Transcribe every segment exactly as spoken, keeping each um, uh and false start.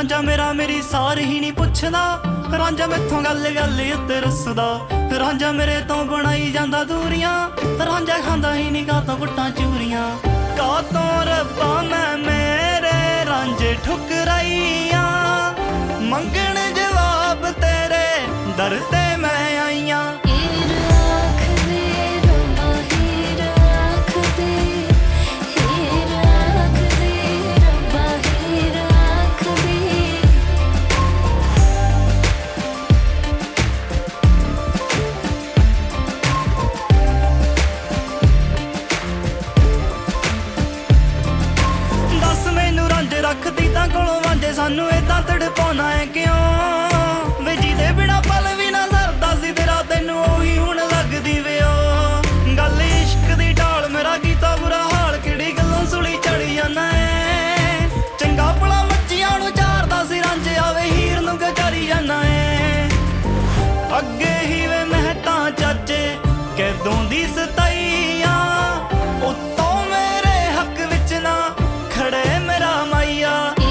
ਰਾਂਝਾ ਮੇਰਾ ਮੇਰੀ ਸਾਰ ਹੀ ਨਹੀਂ ਪੁੱਛਦਾ, ਰਾਂਝਾ ਮੈਥੋਂ ਗੱਲ ਗੱਲ ਉੱਤੇ ਰੁੱਸਦਾ। ਰਾਂਝਾ ਮੇਰੇ ਤੋਂ ਬਣਾਈ ਜਾਂਦਾ ਦੂਰੀਆਂ, ਰਾਂਝਾ ਖਾਂਦਾ ਹੀ ਨਹੀਂ ਕਾਤੋਂ ਕੁੱਟਾਂ ਚੂਰੀਆਂ। ਕਾਤੋਂ ਰੱਬਾ ਮੈਂ ਮੇਰੇ ਰਾਂਝੇ ਠੁਕਰਾਈਆਂ, ਮੰਗਣ ਜਵਾਬ ਤੇਰੇ ਦਰ ਤੇ ਮੈਂ ਆਈਆਂ। ਰੱਖਦੀ ਤਾਂ ਕੋਲੋਂ ਵਾਂਝੇ ਸਾਨੂੰ ਏਦਾਂ ਤੜਪਾਉਣਾ ਹੈ ਕਿਉਂ ਵੇ? ਜਿਹਦੇ ਬਿਨਾ ਪਲ ਵੀ ਨਾ ਸਰਦਾ ਸੀ ਤੇਰਾ, ਤੈਨੂੰ ਉਹੀ ਹੁਣ ਲੱਗਦੀ ਵੇ ਓ ਗੱਲ। ਇਸ਼ਕ ਦੀ ਢਾਲ ਮੇਰਾ ਕੀਤਾ ਬੁਰਾ ਹਾਲ, ਕਿਹੜੀ ਗੱਲੋਂ ਸੁਲੀ ਚੜੀ ਜਾਣਾ ਏ? ਚੰਗਾ ਭਲਾ ਮੱਛੀਆਂ ਨੂੰ ਚਾਰਦਾ ਸੀ ਰਾਂਝਿਆ ਵੇ, ਹੀਰ ਨੂੰ ਗਚਾਰੀ ਜਾਣਾ ਏ। ਅੱਗੇ ਹੀ ਵੇ ਮੈਂ ਤਾਂ ਚਾਚੇ ਕੈਦੋਂ ਦੀ ਸਤਾਈਆਂ, ਉੱਤੋਂ ਮੇਰੇ ਹੱਕ ਵਿੱਚ ਨਾ ਖੜੇ ਮੇਰਾ ਮਾਈਆ।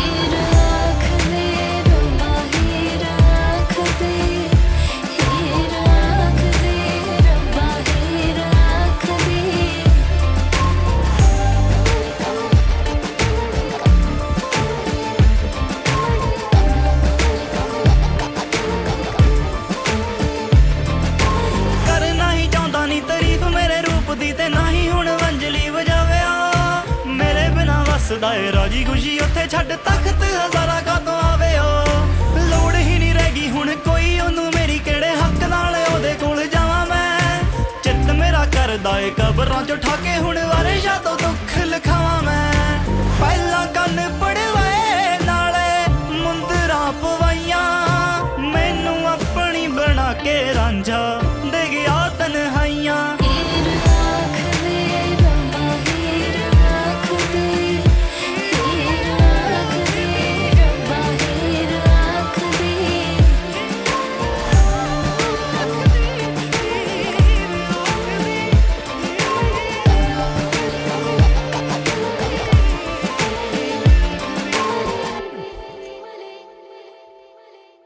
ਕਰਨਾ ਹੀ ਚਾਹੁੰਦਾ ਨੀ ਤਾਰੀਫ ਮੇਰੇ ਰੂਪ ਦੀ, ਤੇ ਨਾ ਹੀ ਹੁਣ ਵੰਜਲੀ ਵਜਾਵਿਆ। ਮੇਰੇ ਬਿਨਾ ਵਸਦਾ ਏ ਰਾਜੀ ਖੁਸ਼ੀ ਉੱਥੇ, ਛੱਡ ਤਖਤ ਹਜ਼ਾਰਾਂ ਕਾਤੋਂ ਆਵੇ ਓ। ਲੋੜ ਹੀ ਨਹੀਂ ਰਹਿ ਗਈ ਹੁਣ ਕੋਈ ਉਹਨੂੰ ਮੇਰੀ, ਕਿਹੜੇ ਹੱਕ ਨਾਲ ਉਹਦੇ ਕੋਲ ਜਾਵਾਂ ਮੈਂ? ਚਿੱਤ ਮੇਰਾ ਕਰਦਾ ਏ ਕਬਰਾਂ ਚੋਂ ਠਾਕੇ, ਹੁਣ ਵਾਰਿਸ਼ਾਂ ਤੋਂ ਦੁੱਖ ਲਿਖਾਵਾਂ ਮੈਂ। ਪਹਿਲਾਂ ਕੰਨ ਪੜਿਆ